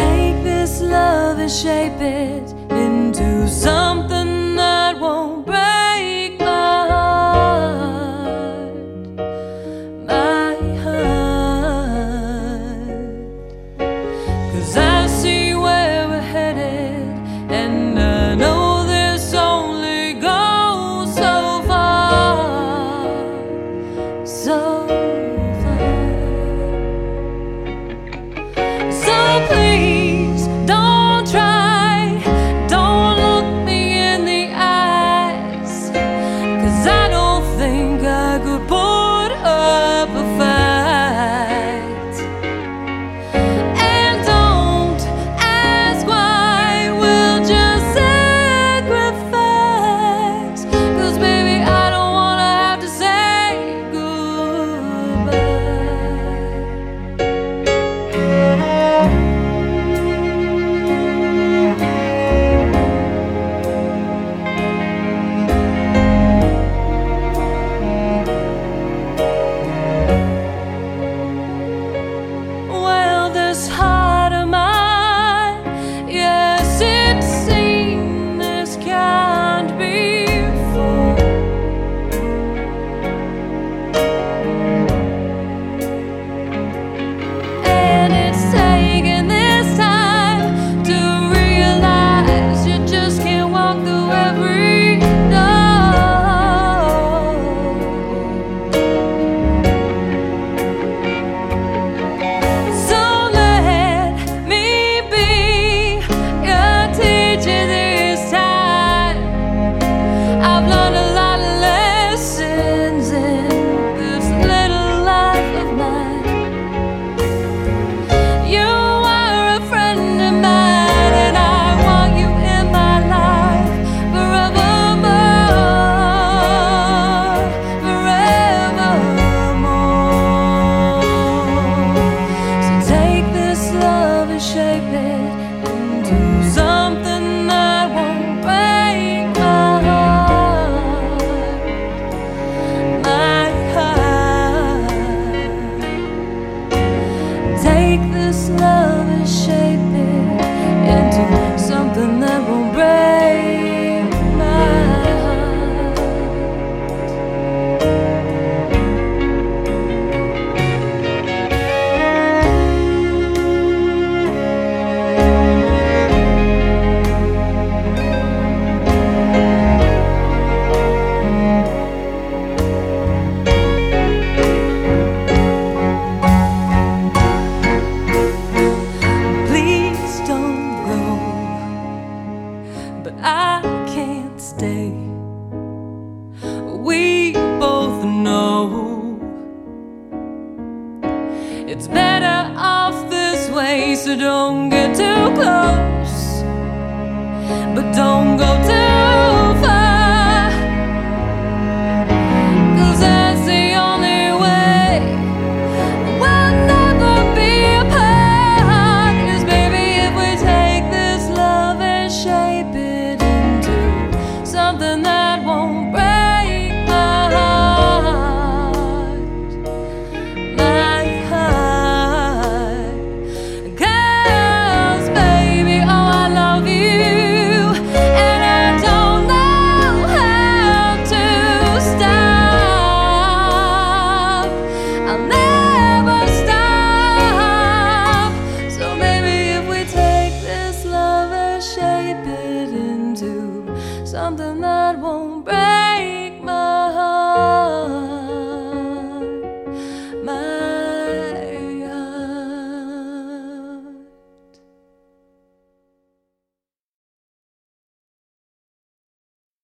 take this love and shape it into something that won't break my heart, my heart. 'Cause I see where we're headed, and I know this only goes so far, so far. So please don't try, don't look me in the eyes, 'cause I don't think I could put up a fight. And don't ask why, we'll just sacrifice, 'cause baby I don't wanna have to say goodbye. Well, this heart of mine, yes, it's seen this kind before. And it's taken this time to realize you just can't walk through every door. So let me be your teacher this time. I've learned a lot of lessons in this little life of mine. You are a friend of mine, and I want you in my life forevermore, forevermore. So take this love and shape it into something that won't break my heart, my heart. Take this love and shape it into something that won't break my heart. Please don't go, but I can't stay. We both know it's better off this way, so don't get too close, but don't go too far, 'cause that's the only way we'll never be apart. 'Cause baby, if we take this love and shape it into something that won't break my heart, my heart. 'Cause baby, oh I love you, and I don't know how to stop. I'll never stop. So maybe if we take this love and shape it into something that won't break